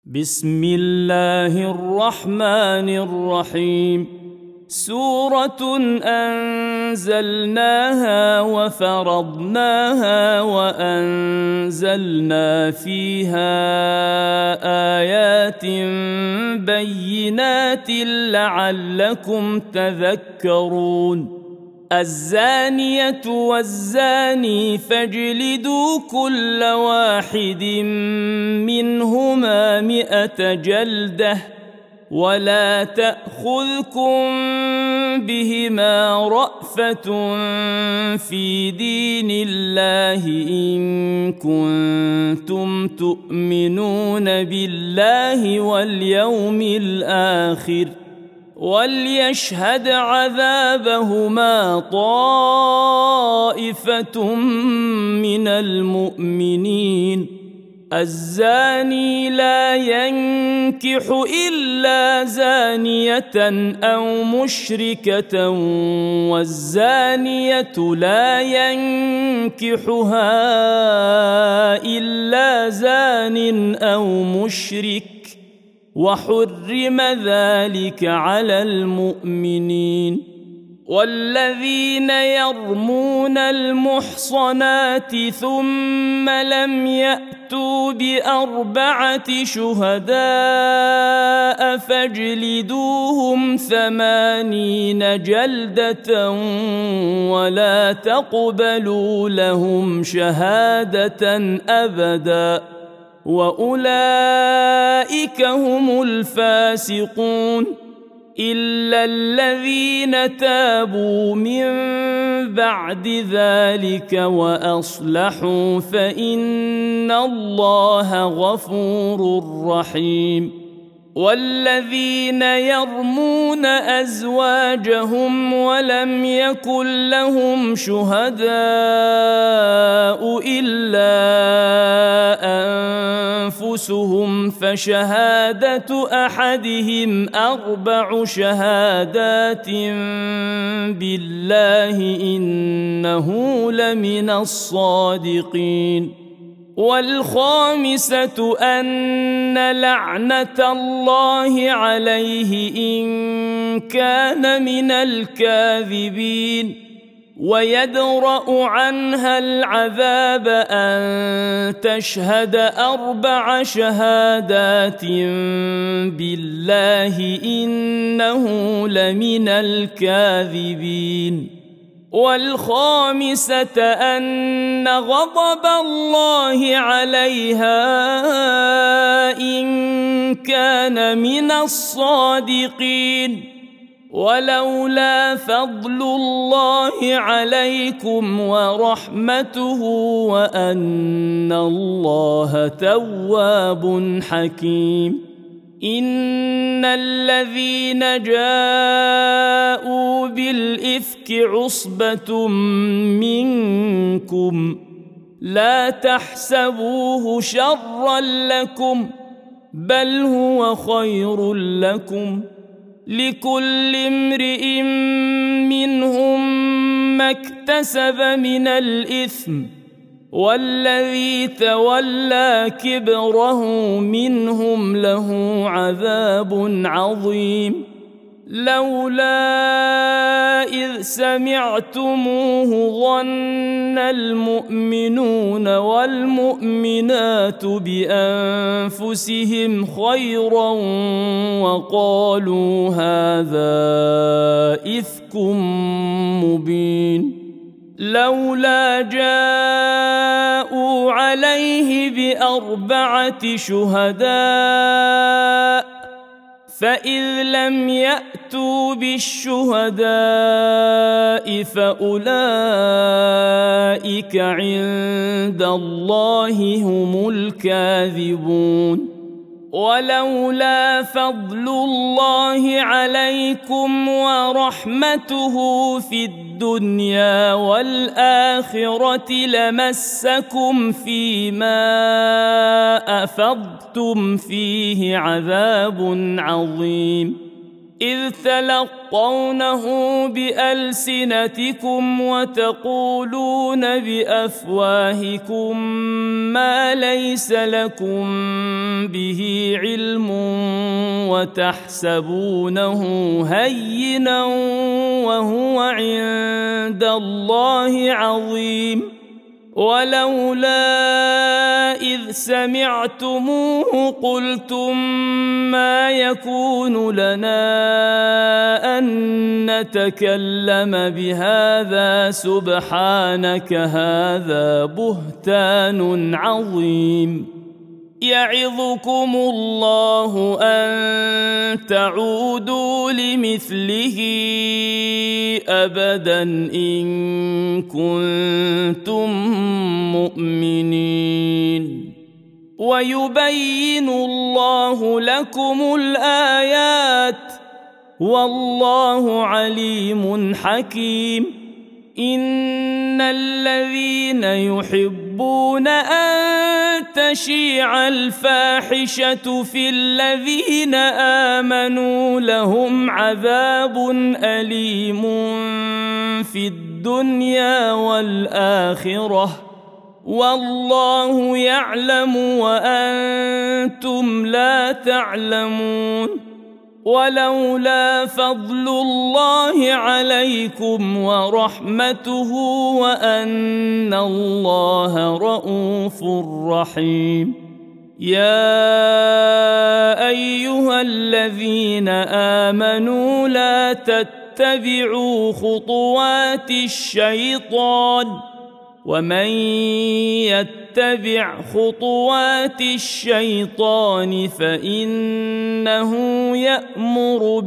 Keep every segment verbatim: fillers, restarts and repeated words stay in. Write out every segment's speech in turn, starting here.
بسم الله الرحمن الرحيم. سورة أنزلناها وفرضناها وأنزلنا فيها آيات بينات لعلكم تذكرون. الزانية والزاني فاجلدوا كل واحد منهما مئة جلدة ولا تأخذكم بهما رأفة في دين الله إن كنتم تؤمنون بالله واليوم الآخر وليشهد عذابهما طائفة من المؤمنين. الزاني لا ينكح إلا زانية أو مشركة والزانية لا ينكحها إلا زان أو مشرك وحرم ذلك على المؤمنين. والذين يرمون المحصنات ثم لم يأتوا بأربعة شهداء فاجلدوهم ثمانين جلدة ولا تقبلوا لهم شهادة أبدا وأولئك هم الفاسقون إلا الذين تابوا من بعد ذلك وأصلحوا فإن الله غفور رحيم. والذين يرمون أزواجهم ولم يكن لهم شهداء إلا أنفسهم فشهادة أحدهم أربع شهادات بالله إنه لمن الصادقين. والخامسة أن لعنة الله عليه إن كان من الكاذبين ويدرأ عنها العذاب أن تشهد أربع شهادات بالله إنه لمن الكاذبين. والخامسة أن غضب الله عليها إن كان من الصادقين. ولولا فضل الله عليكم ورحمته وأن الله تواب حكيم. إن الذين جاءوا بالإفك عصبة منكم لا تحسبوه شرا لكم بل هو خير لكم لكل امرئ منهم ما اكتسب من الإثم والذي تولى كبره منهم له عذاب عظيم. لولا إذ سمعتموه ظن المؤمنون والمؤمنات بأنفسهم خيرا وقالوا هذا إفك مبين. لولا جاءوا عليه بأربعة شهداء فإذ لم يأتوا بالشهداء فأولئك عند الله هم الكاذبون. ولولا فضل الله عليكم ورحمته في الدنيا والآخرة لمسكم فيما أفضتم فيه عذاب عظيم. إذ تلقونه بألسنتكم وتقولون بأفواهكم ما ليس لكم به علم وتحسبونه هينا وهو عند الله عظيم ولولا إذ سمعتموه قلتم ما يكون لنا أن نتكلم بهذا سبحانك هذا بهتان عظيم يعظكم الله أن تعودوا لمثله أبدا إن كنتم مؤمنين ويبين الله لكم الآيات والله عليم حكيم إن الذين يحبون أن تشيع الفاحشة في الذين آمنوا لهم عذاب أليم في الدنيا والآخرة والله يعلم وأنتم لا تعلمون ولولا فضل الله عليكم ورحمته وأن الله رءوف رحيم يا أيها الذين آمنوا لا تتبعوا خطوات الشيطان ومن يتبع خطوات الشيطان فإنه يأمر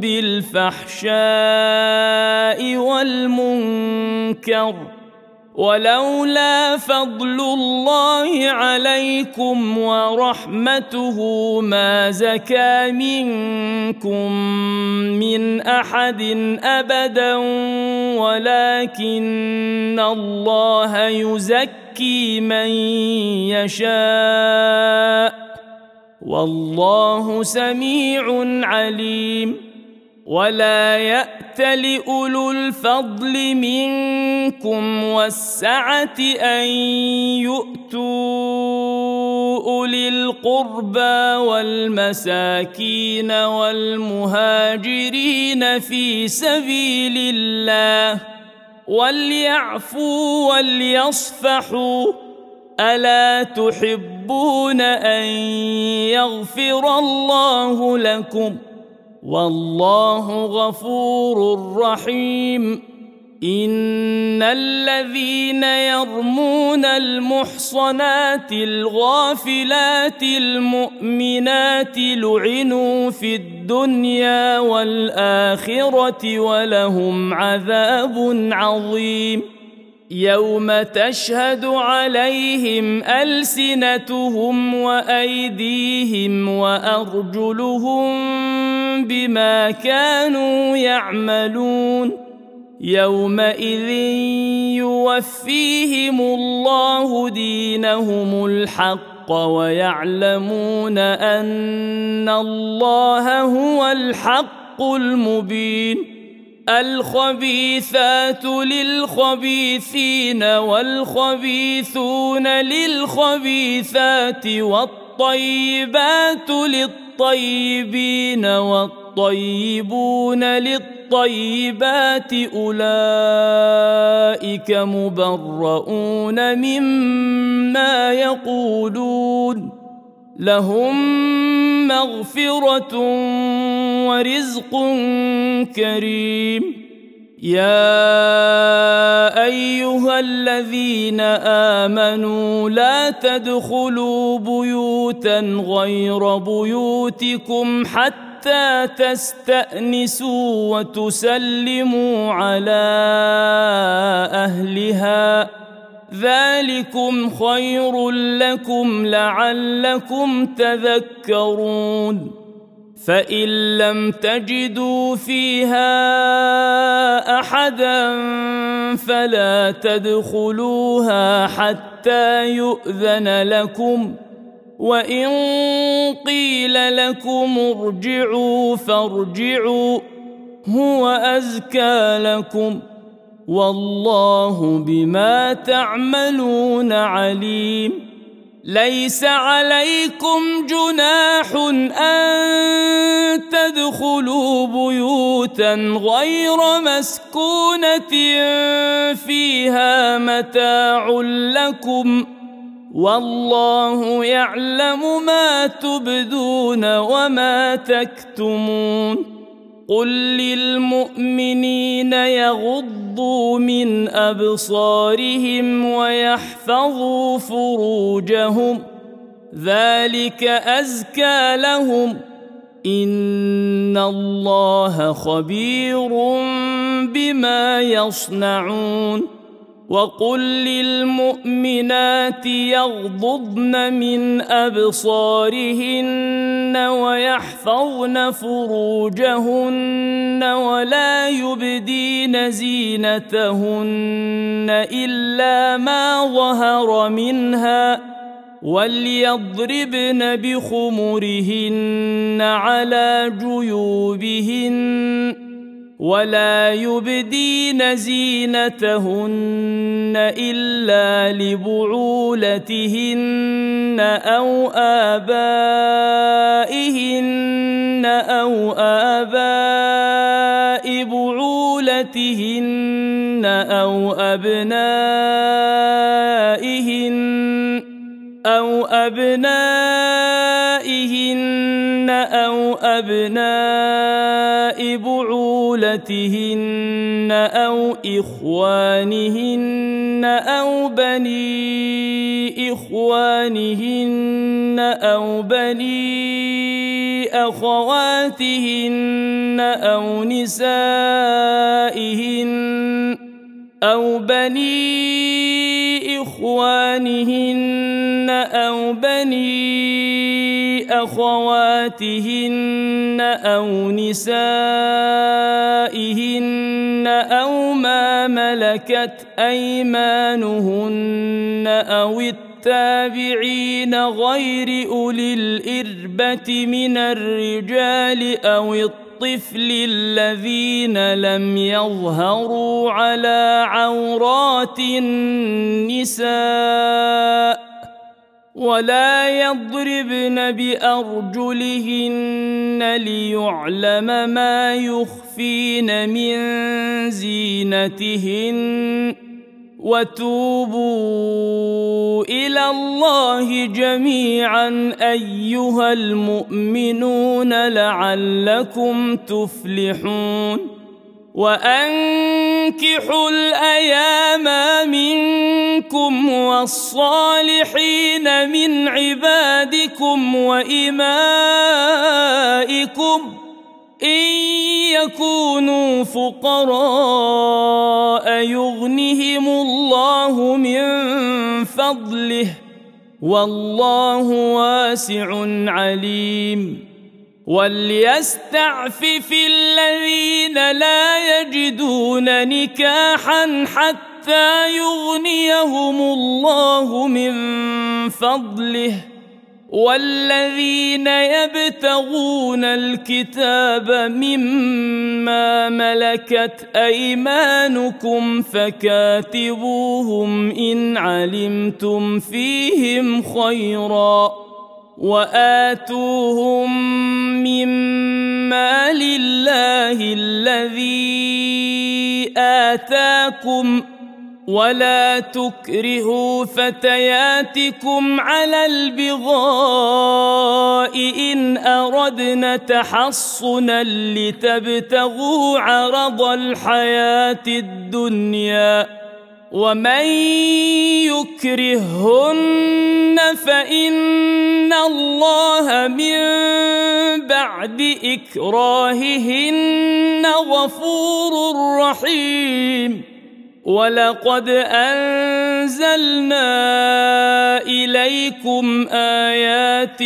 بالفحشاء والمنكر ولولا فضل الله عليكم ورحمته ما زكى منكم من أحد أبدا ولكن الله يزكي من يشاء والله سميع عليم ولا يأت لأولو الفضل منكم والسعة أن يؤتوا أولي القربى والمساكين والمهاجرين في سبيل الله وليعفوا وليصفحوا ألا تحبون أن يغفر الله لكم والله غفور رحيم إن الذين يرمون المحصنات الغافلات المؤمنات لعنوا في الدنيا والآخرة ولهم عذاب عظيم يوم تشهد عليهم ألسنتهم وأيديهم وأرجلهم بما كانوا يعملون يومئذ يوفيهم الله دينهم الحق ويعلمون أن الله هو الحق المبين الخبيثات للخبيثين والخبيثون للخبيثات والطيبات للطيبين والطيبون للطيبات أولئك مبرؤون مما يقولون لهم مغفرة ورزق كريم يا أيها الذين آمنوا لا تدخلوا بيوتا غير بيوتكم حتى تستأنسوا وتسلموا على أهلها ذلكم خير لكم لعلكم تذكرون فإن لم تجدوا فيها أحدا فلا تدخلوها حتى يؤذن لكم وإن قيل لكم ارجعوا فارجعوا هو أزكى لكم والله بما تعملون عليم ليس عليكم جناح أن تدخلوا بيوتا غير مسكونة فيها متاع لكم والله يعلم ما تبدون وما تكتمون قل للمؤمنين يغضوا من أبصارهم ويحفظوا فروجهم ذلك أزكى لهم إن الله خبير بما يصنعون وقل للمؤمنات يغضضن من أبصارهن ويحفظن فروجهن ولا يبدين زينتهن إلا ما ظهر منها وليضربن بخمرهن على جيوبهن ولا يبدين زينتهن إلا لبعولتهن أو آبائهن أو آباء بعولتهن أو أبنائهن أو أبنائهن أو أبناء بعولتهن أو إخوانهن أو بني إخوانهن أو بني أخواتهن أو نسائهن أو بني إخوانهن أو بني أخواتهن أو نسائهن أو ما ملكت أيمانهن أو التابعين غير أولي الإربة من الرجال أو الطفل الذين لم يظهروا على عورات النساء ولا يضربن بأرجلهن ليعلم ما يخفين من زينتهن وتوبوا إلى الله جميعا أيها المؤمنون لعلكم تفلحون وأنكحوا الأيام منكم والصالحين من عبادكم وإمائكم إن يكونوا فقراء يغنهم الله من فضله والله واسع عليم وليستعفف الذين لا يجدون نكاحا حتى يغنيهم الله من فضله والذين يبتغون الكتاب مما ملكت أيمانكم فكاتبوهم إن علمتم فيهم خيرا وآتوهم مما لله الذي آتاكم ولا تكرهوا فتياتكم على البغاء إن أردنا تحصنا لتبتغوا عرض الحياة الدنيا ومن يكرههن فإن الله من بعد إكراههن غفور رحيم ولقد أنزلنا إليكم آيات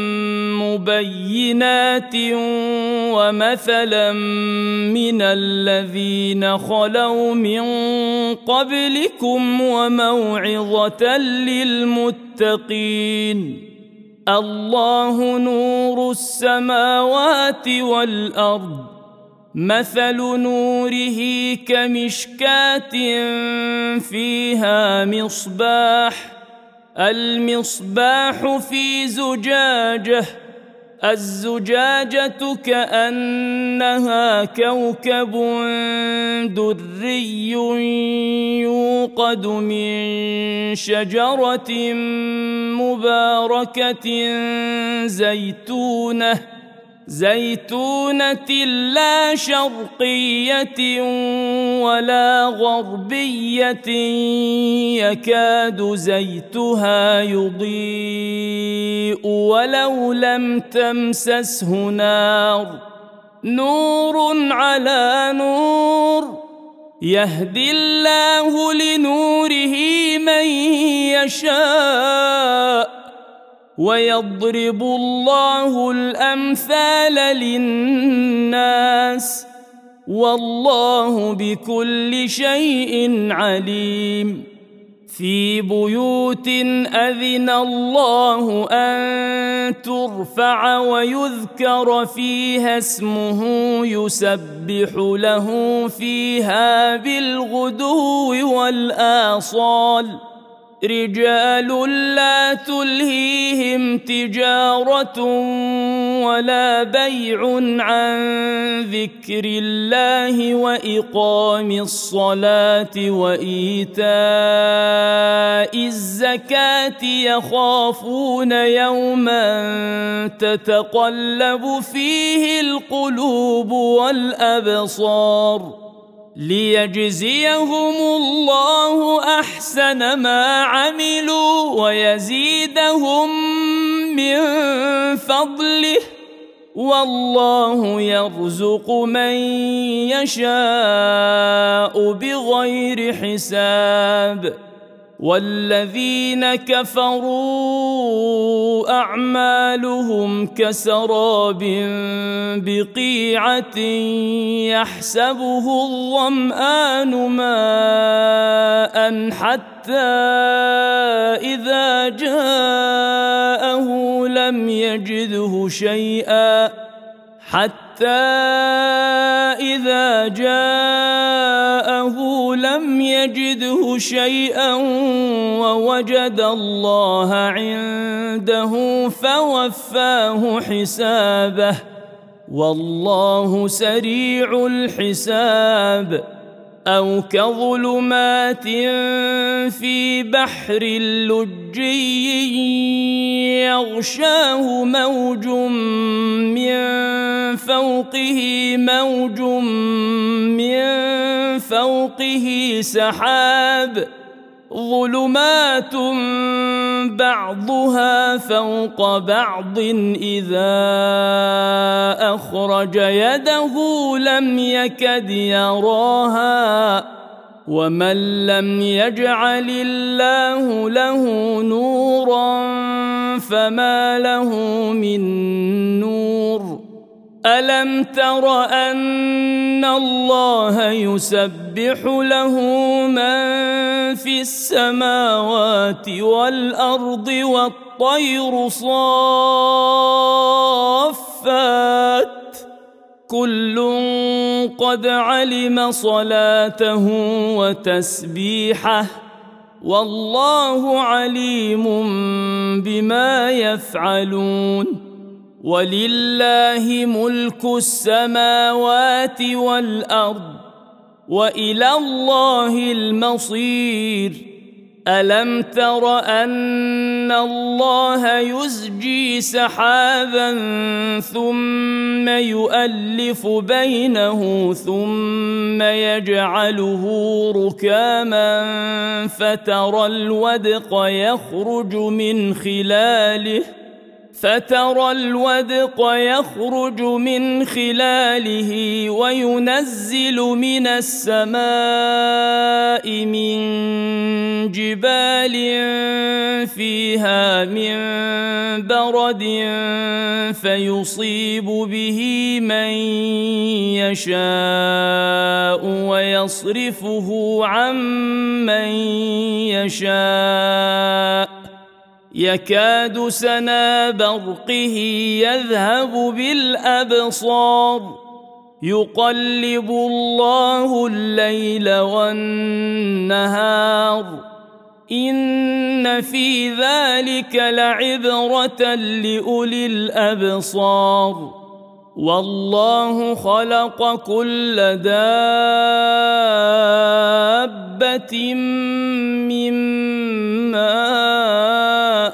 مبينات ومثلا من الذين خلوا من قبلكم وموعظة للمتقين الله نور السماوات والأرض مثل نوره كمشكاة فيها مصباح المصباح في زجاجة الزجاجة كأنها كوكب دري يوقد من شجرة مباركة زيتونة زيتونة لا شرقية ولا غربية يكاد زيتها يضيء ولو لم تمسسه نار نور على نور يهدي الله لنوره من يشاء ويضرب الله الأمثال للناس والله بكل شيء عليم في بيوت أذن الله أن ترفع ويذكر فيها اسمه يسبح له فيها بالغدو والآصال رجال لا تلهيهم تجارة ولا بيع عن ذكر الله وإقام الصلاة وإيتاء الزكاة يخافون يوما تتقلب فيه القلوب والأبصار ليجزيهم الله أحسن ما عملوا ويزيدهم من فضله والله يرزق من يشاء بغير حساب والذين كفروا أعمالهم كسراب بقيعة يحسبه الظمآن ماء حتى إذا جاءه لم يجده شيئا حتى إذا جاءه لم يجده شيئا ووجد الله عنده فوفاه حسابه والله سريع الحساب أو كظلمات في بحر لجي يغشاه موج من فوقه موج من فوقه سحاب ظلمات بعضها فوق بعض إذا أخرج يده لم يكد يراها ومن لم يجعل الله له نورا فما له من نور ألم تر أن الله يسبح له من في السماوات والأرض والطير صافات كل قد علم صلاته وتسبيحه والله عليم بما يفعلون ولله ملك السماوات والأرض وإلى الله المصير ألم تر أن الله يزجي سحابا ثم يؤلف بينه ثم يجعله ركاما فترى الودق يخرج من خلاله فترى الودق يخرج من خلاله وينزل من السماء من جبال فيها من برد فيصيب به من يشاء ويصرفه عن من يشاء يكاد سنا برقه يذهب بالأبصار يقلب الله الليل والنهار إن في ذلك لعبرة لأولي الأبصار والله خلق كل دابة من ماء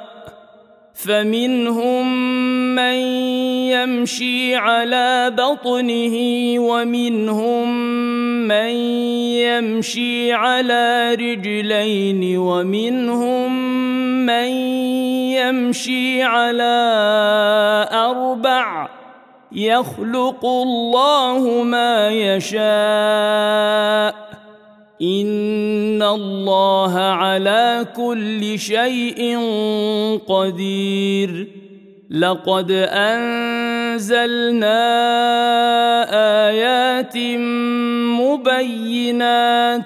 فمنهم من يمشي على بطنه ومنهم من يمشي على رجلين ومنهم من يمشي على أربع يخلق الله ما يشاء إن الله على كل شيء قدير لقد أنزلنا آيات مبينات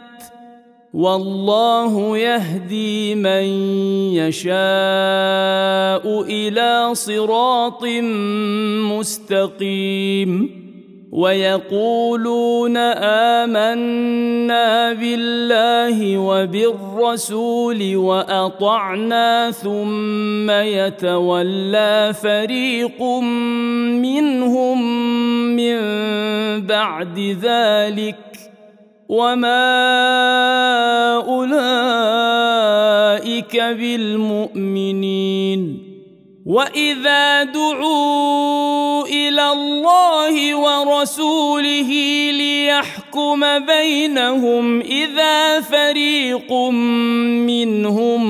والله يهدي من يشاء إلى صراط مستقيم ويقولون آمنا بالله وبالرسول وأطعنا ثم يتولى فريق منهم من بعد ذلك وما أولئك بالمؤمنين وإذا دعوا إلى الله ورسوله ليحكم بينهم إذا فريق منهم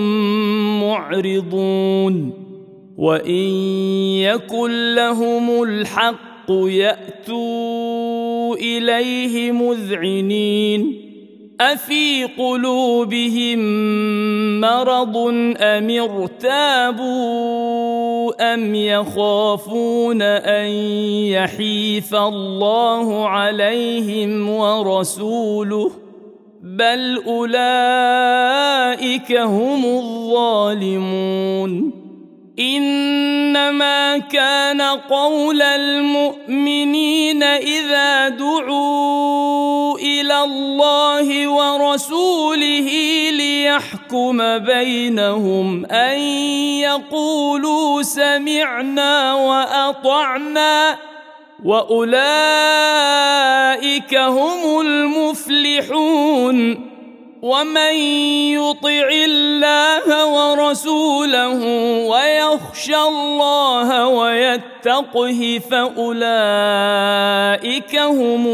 معرضون وإن يكن لهم الحق يأتوا إليه مذعنين أفي قلوبهم مرض أم ارتابوا أم يخافون أن يحيف الله عليهم ورسوله بل أولئك هم الظالمون إنما كان قول المؤمنين إذا دعوا إلى الله ورسوله ليحكم بينهم أن يقولوا سمعنا وأطعنا وأولئك هم المفلحون ومن يطع الله ورسوله ويخشى الله ويتقه فأولئك هم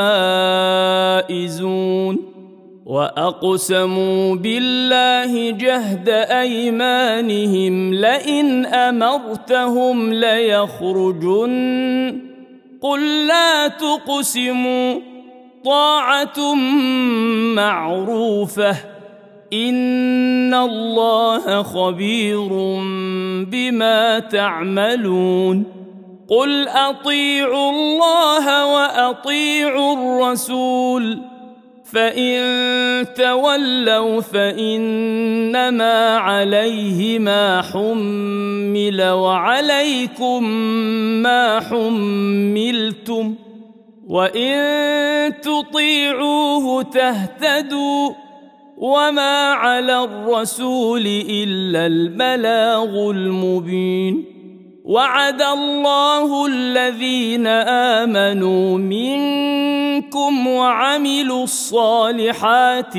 الفائزون وأقسموا بالله جهد أيمانهم لئن أمرتهم ليخرجن قل لا تقسموا طاعة معروفة إن الله خبير بما تعملون قل أطيعوا الله وأطيعوا الرسول فإن تولوا فإنما عليه ما حمل وعليكم ما حملتم وإن تطيعوه تهتدوا وما على الرسول إلا البلاغ المبين وعد الله الذين آمنوا منكم وعملوا الصالحات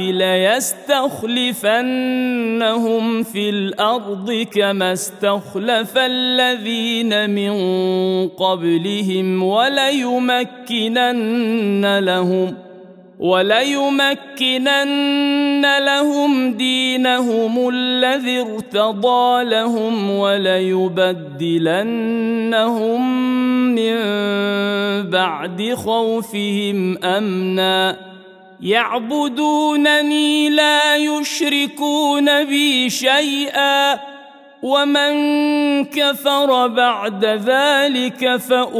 ليستخلفنهم في الأرض كما استخلف الذين من قبلهم وليمكنن لهم وليمكنن لهم دينهم الذي ارتضى لهم وليبدلنهم من بعد خوفهم أمنا يعبدونني لا يشركون بي شيئا ومن كفر بعد ذلك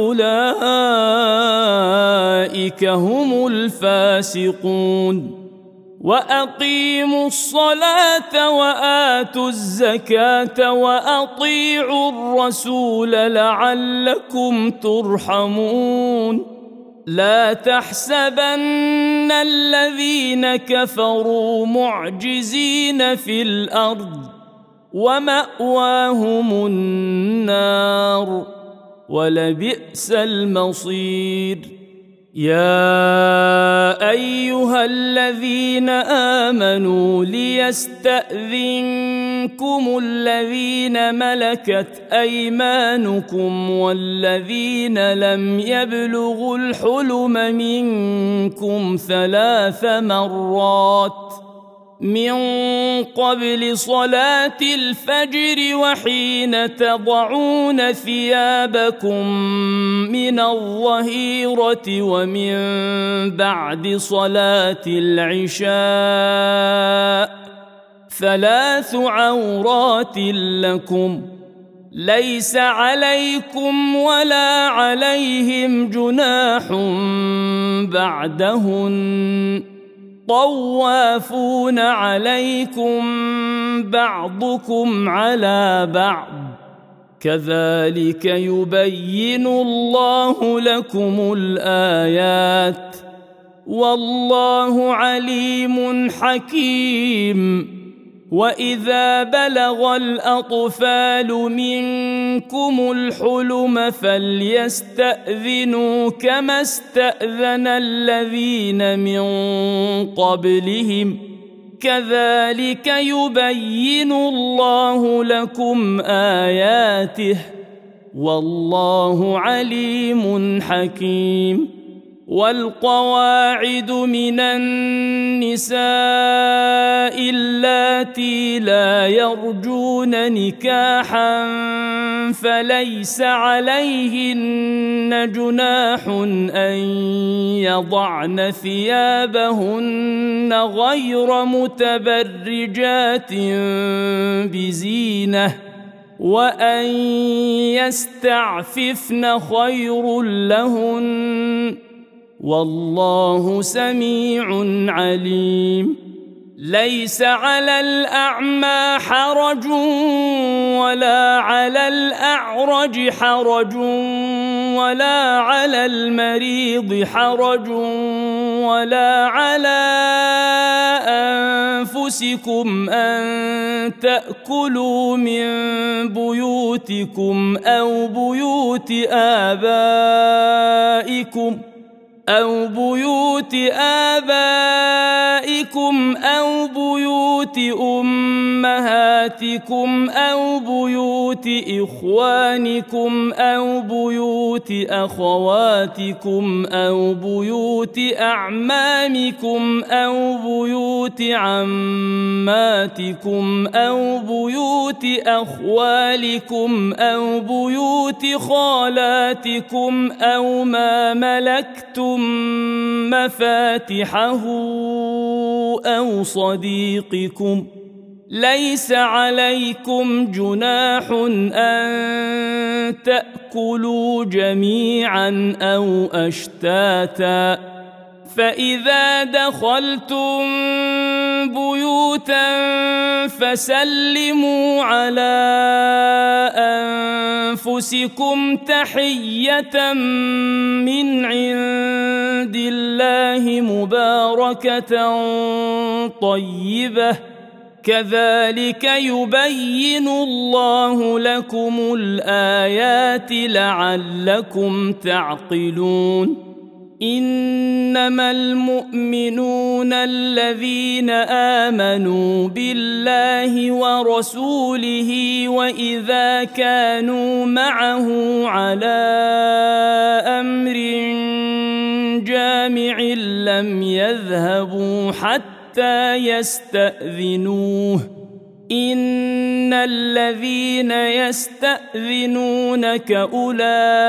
فأولئك هم الفاسقون وأقيموا الصلاة وآتوا الزكاة وأطيعوا الرسول لعلكم ترحمون لا تحسبن الذين كفروا معجزين في الأرض ومأواهم النار ولبئس المصير يا أيها الذين آمنوا ليستأذنكم الذين ملكت أيمانكم والذين لم يبلغوا الحلم منكم ثلاث مرات من قبل صلاة الفجر وحين تضعون ثيابكم من الظهيرة ومن بعد صلاة العشاء ثلاث عورات لكم ليس عليكم ولا عليهم جناح بعدهن طوافون عليكم بعضكم على بعض كذلك يبين الله لكم الآيات والله عليم حكيم وإذا بلغ الأطفال منكم الحلم فليستأذنوا كما استأذن الذين من قبلهم كذلك يبين الله لكم آياته والله عليم حكيم والقواعد من النساء اللاتي لا يرجون نكاحا فليس عليهن جناح أن يضعن ثيابهن غير متبرجات بزينة وأن يستعففن خير لهن والله سميع عليم ليس على الأعمى حرج ولا على الأعرج حرج ولا على المريض حرج ولا على أنفسكم أن تأكلوا من بيوتكم أو بيوت آبائكم أو بيوت آبائكم أو بيوت أمهاتكم أو بيوت إخوانكم أو بيوت أخواتكم أو بيوت أعمامكم أو بيوت عماتكم أو بيوت أخوالكم أو بيوت خالاتكم أو ما ملكتم مفاتحه أو صديقكم ليس عليكم جناح أن تأكلوا جميعا أو أشتاتا فإذا دخلتم بيوتا فسلموا على أنفسكم تحية من عند الله مباركة طيبة كذلك يبين الله لكم الآيات لعلكم تعقلون إنما المؤمنون الذين آمنوا بالله ورسوله وإذا كانوا معه على أمر جامع لم يذهبوا حتى يستأذنوه إن الذين يستأذنونك أولئك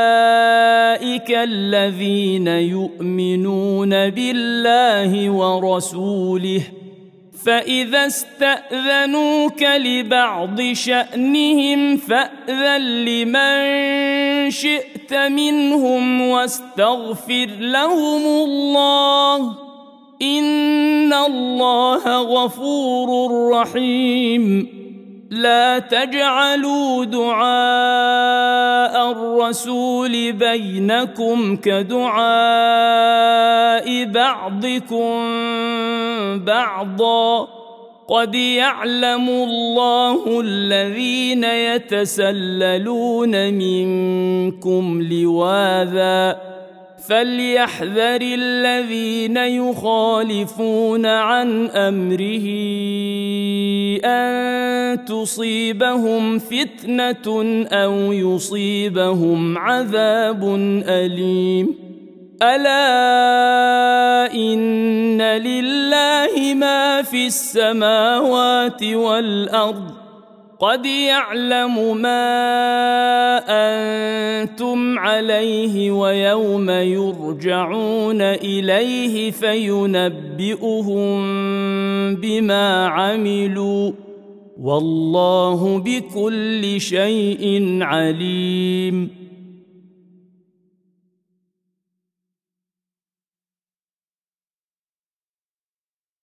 الذين يؤمنون بالله ورسوله فإذا استأذنوك لبعض شأنهم فأذن لمن شئت منهم واستغفر لهم الله إن الله غفور رحيم لا تجعلوا دعاء الرسول بينكم كدعاء بعضكم بعضا قد يعلم الله الذين يتسللون منكم لواذا فليحذر الذين يخالفون عن أمره أن تصيبهم فتنة أو يصيبهم عذاب أليم ألا إن لله ما في السماوات والأرض قد يعلم ما أنتم عليه ويوم يرجعون إليه فينبئهم بما عملوا والله بكل شيء عليم